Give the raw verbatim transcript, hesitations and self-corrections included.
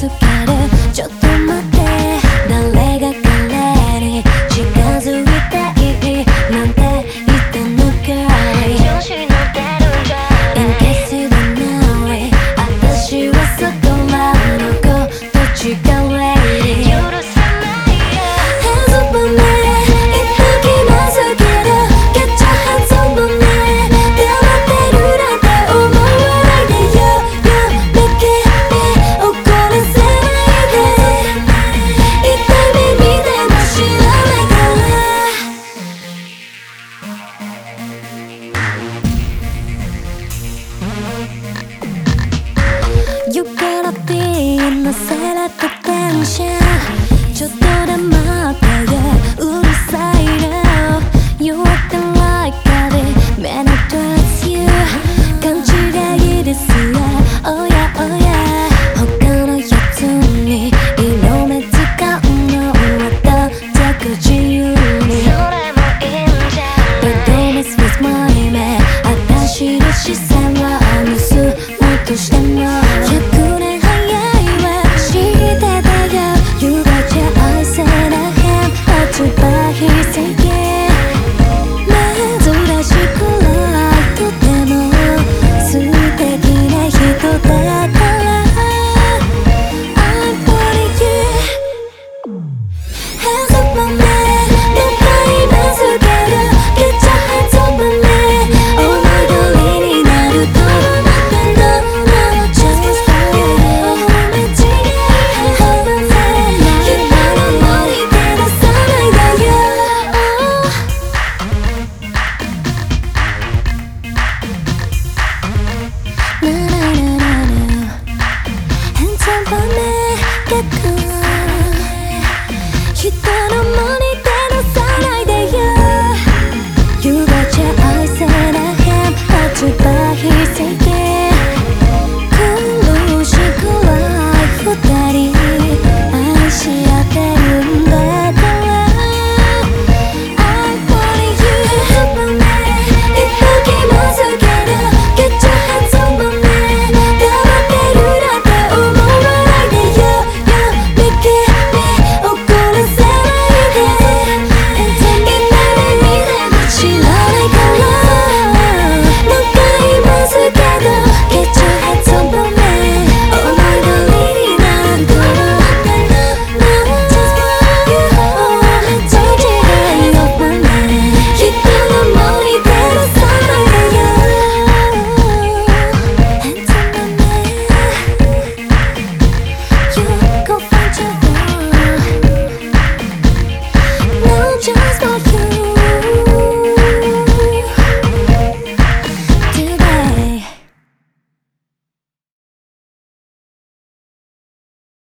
づける。ちょっと待って、誰が彼に近づいていいなんて言ったのかい。調子乗ってるんじゃない。 In case you don't know it、 私はそこらの子と違うレイディ。許さないよ Hands up on me、 一時なすぎる Get your hands up on me、 黙ってるなんて思わないでよ。 You're making me 怒らせないで。痛い耳でも知らないから。 You gotta be in a selected tension。 ちょっとで待ってよ、うるさいな。 You acting like a bit man I trust you。 勘違いですよ Oh yeah oh yeah。 他のやつに色目使うのはどうぞ自由に。それもいいんじゃん。 But don't mess with my man。 私の視線は盗もうとしてもひゃくねん早いわ知ってたよ。 You got your eyes and a hand but he's thinking 珍しくないとても素敵な人だから。 I'm putting you Hands up on me、 もっと今すける Get your hands up on me。 思い通りになると思ってんの No just for you。 間違いはずせない今の思い出出さないでよ。 Na na na na na Hands up on me、 逆